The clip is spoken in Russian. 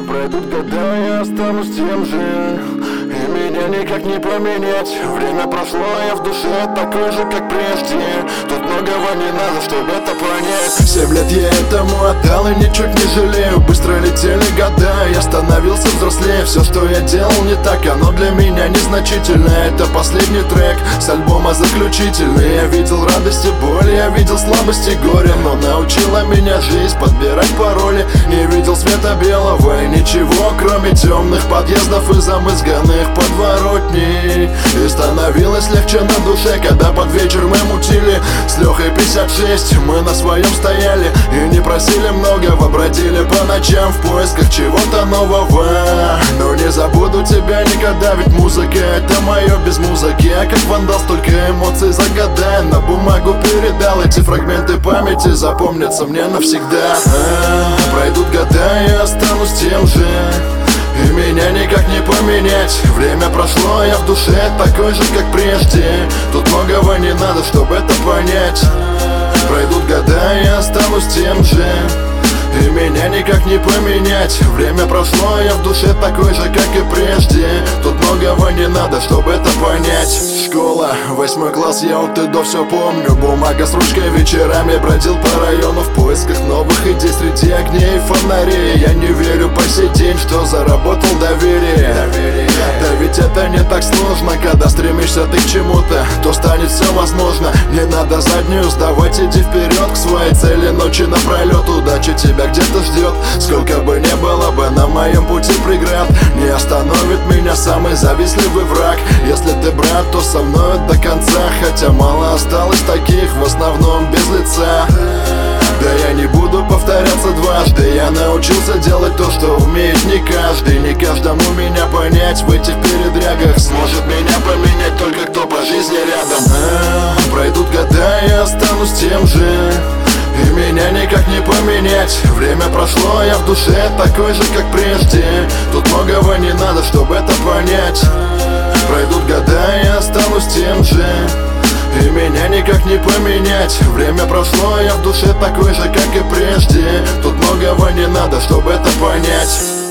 Пройдут года, я останусь тем же, и меня никак не поменять. Время прошло, я в душе такой же, как прежде. Тут многого не надо, чтобы это понять. 7 лет я этому отдал и ничуть не жалею. Быстро летели года, я становился взрослее. Все, что я делал не так, оно для меня незначительно. Это последний трек с альбома заключительный. Я видел радость и боль, я видел слабость и горе, но научила меня жизнь подбирать пароли. Не видел света белого и ничего, кроме темных подъездов и замызганных подворотней. И становилось легче на душе, когда под вечер мы мутили с Лехой 56. Мы на своем стояли и не просили многого, бродили по ночам в поисках чего-то нового. Но не забуду тебя никогда, ведь музыка — это мое без музыки. Я как вандал столько эмоций за года на бумагу передал. Эти фрагменты памяти запомнятся мне навсегда. Пройдут года, я останусь тем же, и меня никак не поменять. Время прошло, я в душе такой же, как прежде. Тут многого не надо, чтобы это понять. Пройдут года, я останусь тем же, и меня никак не поменять. Время прошло, я в душе такой же, как и прежде. Тут многого не надо, чтобы это понять. Школа, 8 класс, я от и до все помню. Бумага с ручкой, вечерами бродил по району в поисках новых идей среди огней и фонарей. Я не верю по сей день, что заработал доверие. Да ведь это не так сложно, когда стремишься ты к чему-то, то станет все возможно. Не надо заднюю сдавать, иди вперед к своей цели ночи напролет. Удача тебя где-то ждет, сколько бы не было бы на моем пути преград. Не остановит меня самый завистливый враг. Если ты брат, то со мной до конца, хотя мало осталось таких, в основном без лица. Да я не буду повторяться дважды. Я научился делать то, что умеет не каждый. Не каждому меня понять в этих передрягах. Сможет меня поменять только кто по жизни рядом. Пройдут года, я останусь тем же, и меня никак не поменять. Время прошло, я в душе такой же, как прежде. Тут многого не надо, чтобы это понять. Пройдут года, я останусь тем же, и меня никак не поменять. Время прошло, я в душе такой же, как и прежде. Тут многого не надо, чтобы это понять.